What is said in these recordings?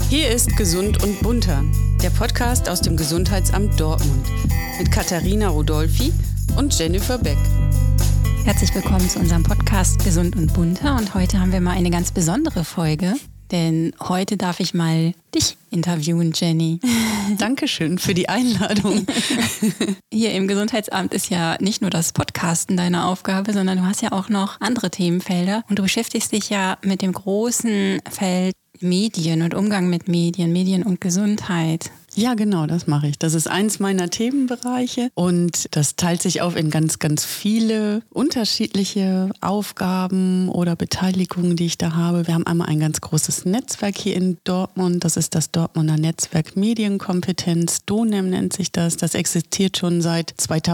Hier ist Gesund und Bunter, der Podcast aus dem Gesundheitsamt Dortmund mit Katharina Rodolphi und Jennifer Beck. Herzlich willkommen zu unserem Podcast Gesund und Bunter und heute haben wir mal eine ganz besondere Folge, denn heute darf ich mal dich interviewen, Jenny. Dankeschön für die Einladung. Hier im Gesundheitsamt ist ja nicht nur das Podcasten deine Aufgabe, sondern du hast ja auch noch andere Themenfelder und du beschäftigst dich ja mit dem großen Feld Medien und Umgang mit Medien und Gesundheit. Ja, genau, das mache ich. Das ist eins meiner Themenbereiche und das teilt sich auf in ganz, ganz viele unterschiedliche Aufgaben oder Beteiligungen, die ich da habe. Wir haben einmal ein ganz großes Netzwerk hier in Dortmund. Das ist das Dortmunder Netzwerk Medienkompetenz. DONEM nennt sich das. Das existiert schon seit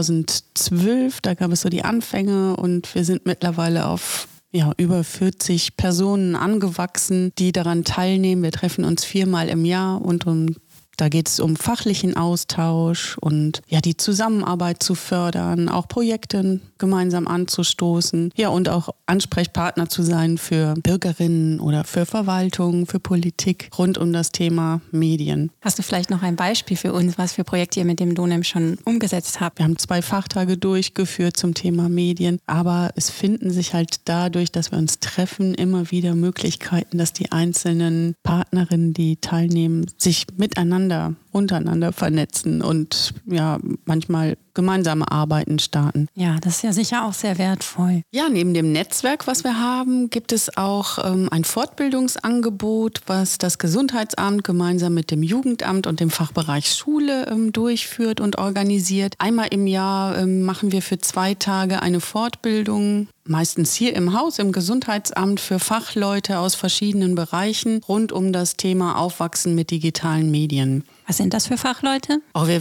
2012. Da gab es so die Anfänge und wir sind mittlerweile auf über 40 Personen angewachsen, die daran teilnehmen. Wir treffen uns 4-mal im Jahr und da geht es um fachlichen Austausch und die Zusammenarbeit zu fördern, auch Projekte gemeinsam anzustoßen, und auch Ansprechpartner zu sein für Bürgerinnen oder für Verwaltung, für Politik rund um das Thema Medien. Hast du vielleicht noch ein Beispiel für uns, was für Projekte ihr mit dem DONEM schon umgesetzt habt? Wir haben 2 Fachtage durchgeführt zum Thema Medien, aber es finden sich halt dadurch, dass wir uns treffen, immer wieder Möglichkeiten, dass die einzelnen Partnerinnen, die teilnehmen, sich untereinander vernetzen und manchmal gemeinsame Arbeiten starten. Ja, das ist ja sicher auch sehr wertvoll. Ja, neben dem Netzwerk, was wir haben, gibt es auch ein Fortbildungsangebot, was das Gesundheitsamt gemeinsam mit dem Jugendamt und dem Fachbereich Schule durchführt und organisiert. Einmal im Jahr machen wir für 2 Tage eine Fortbildung, meistens hier im Haus, im Gesundheitsamt, für Fachleute aus verschiedenen Bereichen rund um das Thema Aufwachsen mit digitalen Medien. Was sind das für Fachleute? Wir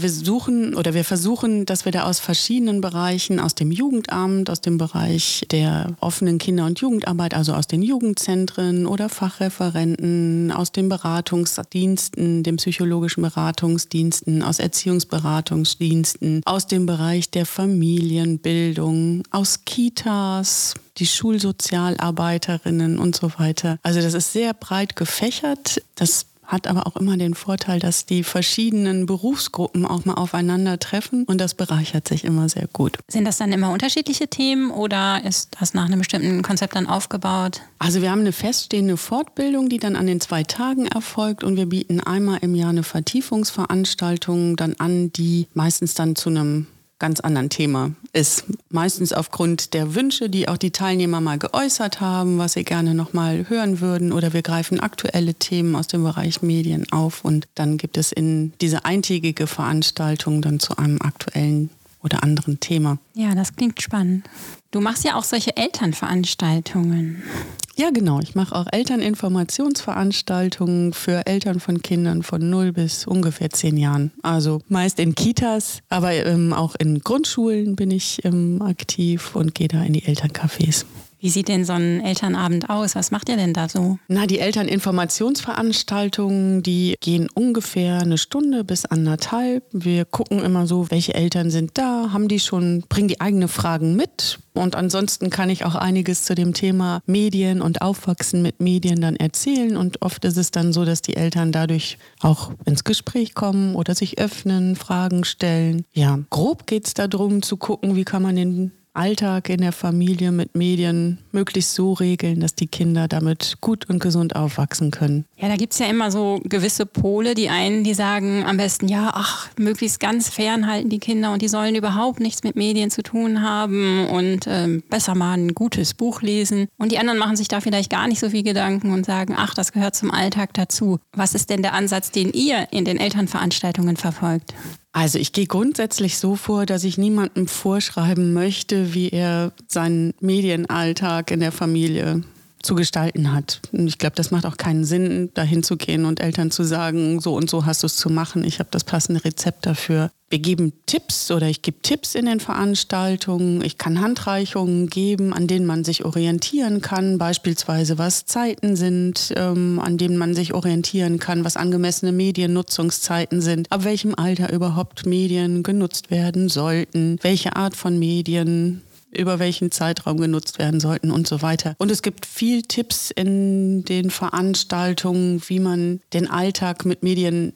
versuchen, dass wir da aus verschiedenen Bereichen, aus dem Jugendamt, aus dem Bereich der offenen Kinder- und Jugendarbeit, also aus den Jugendzentren oder Fachreferenten, aus den Beratungsdiensten, den psychologischen Beratungsdiensten, aus Erziehungsberatungsdiensten, aus dem Bereich der Familienbildung, aus Kitas, die Schulsozialarbeiterinnen und so weiter. Also das ist sehr breit gefächert. Das hat aber auch immer den Vorteil, dass die verschiedenen Berufsgruppen auch mal aufeinandertreffen und das bereichert sich immer sehr gut. Sind das dann immer unterschiedliche Themen oder ist das nach einem bestimmten Konzept dann aufgebaut? Also wir haben eine feststehende Fortbildung, die dann an den 2 Tagen erfolgt und wir bieten einmal im Jahr eine Vertiefungsveranstaltung dann an, die meistens dann zu einem ganz anderen Thema ist. Meistens aufgrund der Wünsche, die auch die Teilnehmer mal geäußert haben, was sie gerne nochmal hören würden, oder wir greifen aktuelle Themen aus dem Bereich Medien auf und dann gibt es in diese eintägige Veranstaltung dann zu einem aktuellen oder anderen Thema. Ja, das klingt spannend. Du machst ja auch solche Elternveranstaltungen. Ja, genau. Ich mache auch Elterninformationsveranstaltungen für Eltern von Kindern von 0 bis ungefähr 10 Jahren. Also meist in Kitas, aber auch in Grundschulen bin ich aktiv und gehe da in die Elterncafés. Wie sieht denn so ein Elternabend aus? Was macht ihr denn da so? Die Elterninformationsveranstaltungen, die gehen ungefähr 1 Stunde bis 1,5. Wir gucken immer so, welche Eltern sind da, bringen die eigene Fragen mit. Und ansonsten kann ich auch einiges zu dem Thema Medien und Aufwachsen mit Medien dann erzählen. Und oft ist es dann so, dass die Eltern dadurch auch ins Gespräch kommen oder sich öffnen, Fragen stellen. Ja, grob geht es darum zu gucken, wie kann man den Alltag in der Familie mit Medien möglichst so regeln, dass die Kinder damit gut und gesund aufwachsen können. Ja, da gibt es ja immer so gewisse Pole. Die einen, die sagen am besten, möglichst ganz fernhalten die Kinder und die sollen überhaupt nichts mit Medien zu tun haben und besser mal ein gutes Buch lesen. Und die anderen machen sich da vielleicht gar nicht so viel Gedanken und sagen, das gehört zum Alltag dazu. Was ist denn der Ansatz, den ihr in den Elternveranstaltungen verfolgt? Also ich gehe grundsätzlich so vor, dass ich niemandem vorschreiben möchte, wie er seinen Medienalltag in der Familie zu gestalten hat. Und ich glaube, das macht auch keinen Sinn, dahin zu gehen und Eltern zu sagen, so und so hast du es zu machen. Ich habe das passende Rezept dafür. Wir geben Tipps oder ich gebe Tipps in den Veranstaltungen. Ich kann Handreichungen geben, an denen man sich orientieren kann. Beispielsweise, was Zeiten sind, an denen man sich orientieren kann, was angemessene Mediennutzungszeiten sind, ab welchem Alter überhaupt Medien genutzt werden sollten, welche Art von Medien über welchen Zeitraum genutzt werden sollten und so weiter. Und es gibt viel Tipps in den Veranstaltungen, wie man den Alltag mit Medien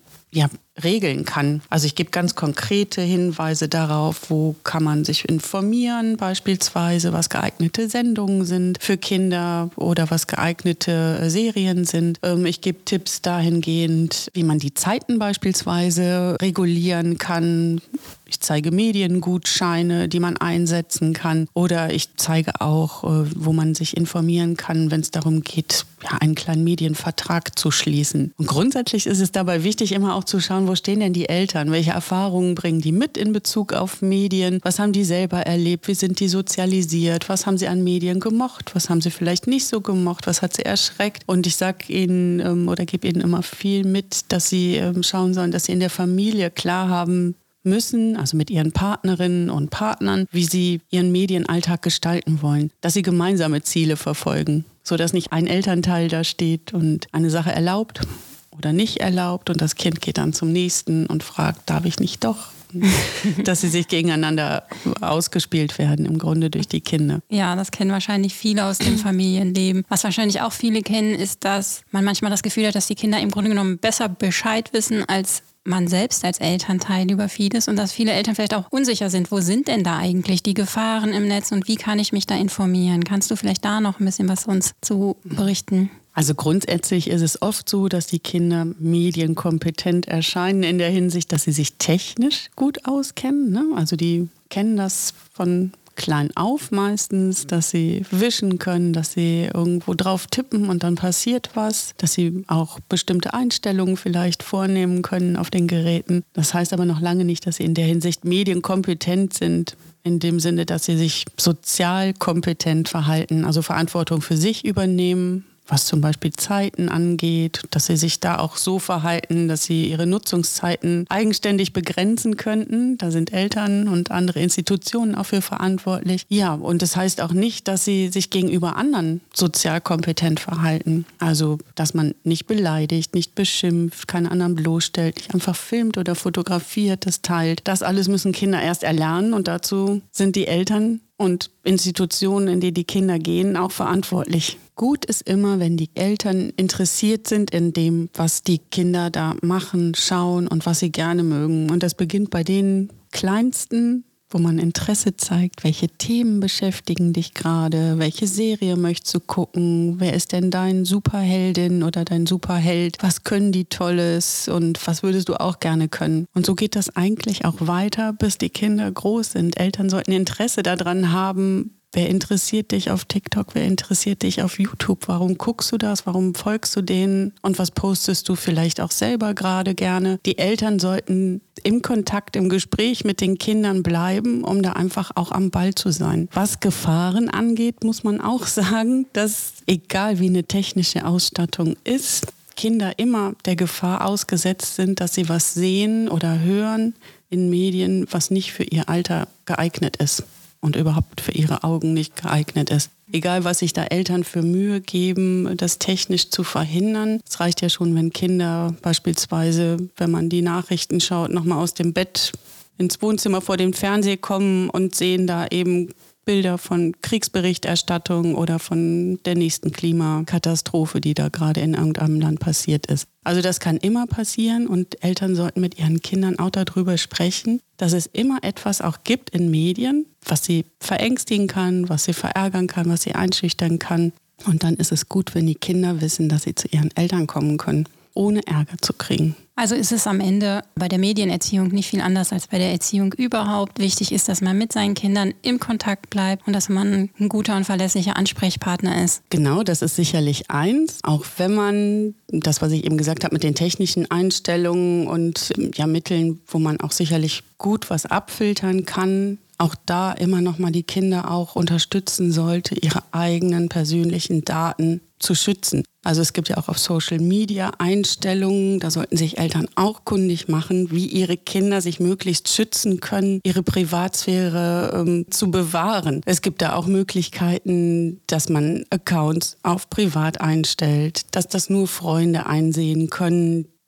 regeln kann. Also ich gebe ganz konkrete Hinweise darauf, wo kann man sich informieren, beispielsweise, was geeignete Sendungen sind für Kinder oder was geeignete Serien sind. Ich gebe Tipps dahingehend, wie man die Zeiten beispielsweise regulieren kann. Ich zeige Mediengutscheine, die man einsetzen kann. Oder ich zeige auch, wo man sich informieren kann, wenn es darum geht, einen kleinen Medienvertrag zu schließen. Und grundsätzlich ist es dabei wichtig, immer auch zu schauen, wo stehen denn die Eltern? Welche Erfahrungen bringen die mit in Bezug auf Medien? Was haben die selber erlebt? Wie sind die sozialisiert? Was haben sie an Medien gemocht? Was haben sie vielleicht nicht so gemocht? Was hat sie erschreckt? Und ich sage ihnen oder gebe ihnen immer viel mit, dass sie schauen sollen, dass sie in der Familie klar haben müssen, also mit ihren Partnerinnen und Partnern, wie sie ihren Medienalltag gestalten wollen. Dass sie gemeinsame Ziele verfolgen, sodass nicht ein Elternteil da steht und eine Sache erlaubt oder nicht erlaubt und das Kind geht dann zum nächsten und fragt, darf ich nicht doch? Dass sie sich gegeneinander ausgespielt werden, im Grunde durch die Kinder. Ja, das kennen wahrscheinlich viele aus dem Familienleben. Was wahrscheinlich auch viele kennen, ist, dass man manchmal das Gefühl hat, dass die Kinder im Grunde genommen besser Bescheid wissen als man selbst als Elternteil über vieles und dass viele Eltern vielleicht auch unsicher sind. Wo sind denn da eigentlich die Gefahren im Netz und wie kann ich mich da informieren? Kannst du vielleicht da noch ein bisschen was uns zu berichten? Also grundsätzlich ist es oft so, dass die Kinder medienkompetent erscheinen in der Hinsicht, dass sie sich technisch gut auskennen, ne? Also die kennen das von klein auf meistens, dass sie wischen können, dass sie irgendwo drauf tippen und dann passiert was, dass sie auch bestimmte Einstellungen vielleicht vornehmen können auf den Geräten. Das heißt aber noch lange nicht, dass sie in der Hinsicht medienkompetent sind, in dem Sinne, dass sie sich sozial kompetent verhalten, also Verantwortung für sich übernehmen, was zum Beispiel Zeiten angeht, dass sie sich da auch so verhalten, dass sie ihre Nutzungszeiten eigenständig begrenzen könnten. Da sind Eltern und andere Institutionen auch für verantwortlich. Ja, und das heißt auch nicht, dass sie sich gegenüber anderen sozial kompetent verhalten. Also, dass man nicht beleidigt, nicht beschimpft, keine anderen bloßstellt, nicht einfach filmt oder fotografiert, das teilt. Das alles müssen Kinder erst erlernen und dazu sind die Eltern und Institutionen, in die die Kinder gehen, auch verantwortlich. Gut ist immer, wenn die Eltern interessiert sind in dem, was die Kinder da machen, schauen und was sie gerne mögen. Und das beginnt bei den Kleinsten, wo man Interesse zeigt, welche Themen beschäftigen dich gerade, welche Serie möchtest du gucken, wer ist denn dein Superheldin oder dein Superheld, was können die Tolles und was würdest du auch gerne können. Und so geht das eigentlich auch weiter, bis die Kinder groß sind. Eltern sollten Interesse daran haben, wer interessiert dich auf TikTok, wer interessiert dich auf YouTube, warum guckst du das, warum folgst du denen und was postest du vielleicht auch selber gerade gerne. Die Eltern sollten im Kontakt, im Gespräch mit den Kindern bleiben, um da einfach auch am Ball zu sein. Was Gefahren angeht, muss man auch sagen, dass egal wie eine technische Ausstattung ist, Kinder immer der Gefahr ausgesetzt sind, dass sie was sehen oder hören in Medien, was nicht für ihr Alter geeignet ist und überhaupt für ihre Augen nicht geeignet ist. Egal, was sich da Eltern für Mühe geben, das technisch zu verhindern. Es reicht ja schon, wenn Kinder beispielsweise, wenn man die Nachrichten schaut, nochmal aus dem Bett ins Wohnzimmer vor dem Fernseher kommen und sehen da eben Bilder von Kriegsberichterstattung oder von der nächsten Klimakatastrophe, die da gerade in irgendeinem Land passiert ist. Also das kann immer passieren und Eltern sollten mit ihren Kindern auch darüber sprechen, dass es immer etwas auch gibt in Medien, was sie verängstigen kann, was sie verärgern kann, was sie einschüchtern kann. Und dann ist es gut, wenn die Kinder wissen, dass sie zu ihren Eltern kommen können, ohne Ärger zu kriegen. Also ist es am Ende bei der Medienerziehung nicht viel anders als bei der Erziehung überhaupt. Wichtig ist, dass man mit seinen Kindern im Kontakt bleibt und dass man ein guter und verlässlicher Ansprechpartner ist. Genau, das ist sicherlich eins. Auch wenn man, das was ich eben gesagt habe, mit den technischen Einstellungen und Mitteln, wo man auch sicherlich gut was abfiltern kann, auch da immer noch mal die Kinder auch unterstützen sollte, ihre eigenen persönlichen Daten zu schützen. Also es gibt ja auch auf Social Media Einstellungen, da sollten sich Eltern auch kundig machen, wie ihre Kinder sich möglichst schützen können, ihre Privatsphäre zu bewahren. Es gibt da auch Möglichkeiten, dass man Accounts auf privat einstellt, dass das nur Freunde einsehen können,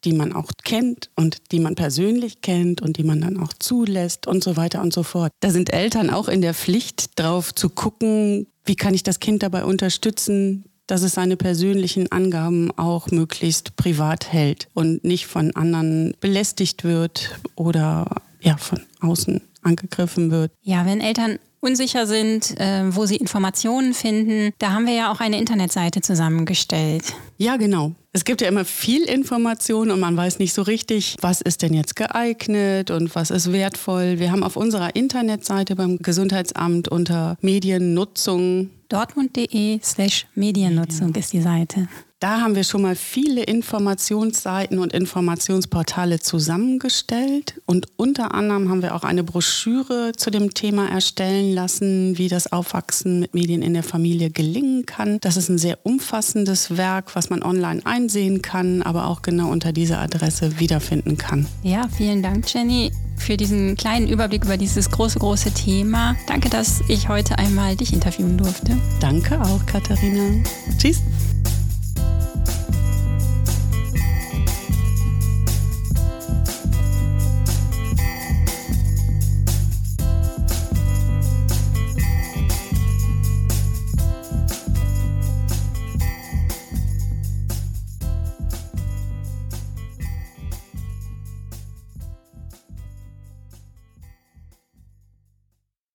die man auch kennt und die man persönlich kennt und die man dann auch zulässt und so weiter und so fort. Da sind Eltern auch in der Pflicht, drauf zu gucken, wie kann ich das Kind dabei unterstützen, dass es seine persönlichen Angaben auch möglichst privat hält und nicht von anderen belästigt wird oder von außen angegriffen wird. Ja, wenn Eltern unsicher sind, wo sie Informationen finden, da haben wir ja auch eine Internetseite zusammengestellt. Ja, genau. Es gibt ja immer viel Information und man weiß nicht so richtig, was ist denn jetzt geeignet und was ist wertvoll. Wir haben auf unserer Internetseite beim Gesundheitsamt unter Mediennutzung dortmund.de/Mediennutzung ist die Seite. Da haben wir schon mal viele Informationsseiten und Informationsportale zusammengestellt und unter anderem haben wir auch eine Broschüre zu dem Thema erstellen lassen, wie das Aufwachsen mit Medien in der Familie gelingen kann. Das ist ein sehr umfassendes Werk, was man online einsehen kann, aber auch genau unter dieser Adresse wiederfinden kann. Ja, vielen Dank, Jenny, für diesen kleinen Überblick über dieses große Thema. Danke, dass ich heute einmal dich interviewen durfte. Danke auch, Katharina. Tschüss.